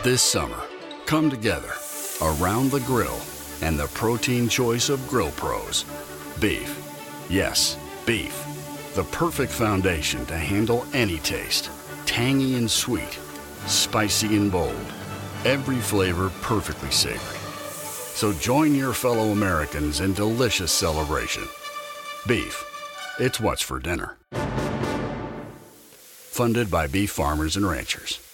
This summer, come together around the grill and the protein choice of grill pros. Beef. Yes, beef. The perfect foundation to handle any taste. Tangy and sweet, spicy and bold. Every flavor perfectly savory. So join your fellow Americans in delicious celebration. Beef. It's what's for dinner. Funded by beef farmers and ranchers.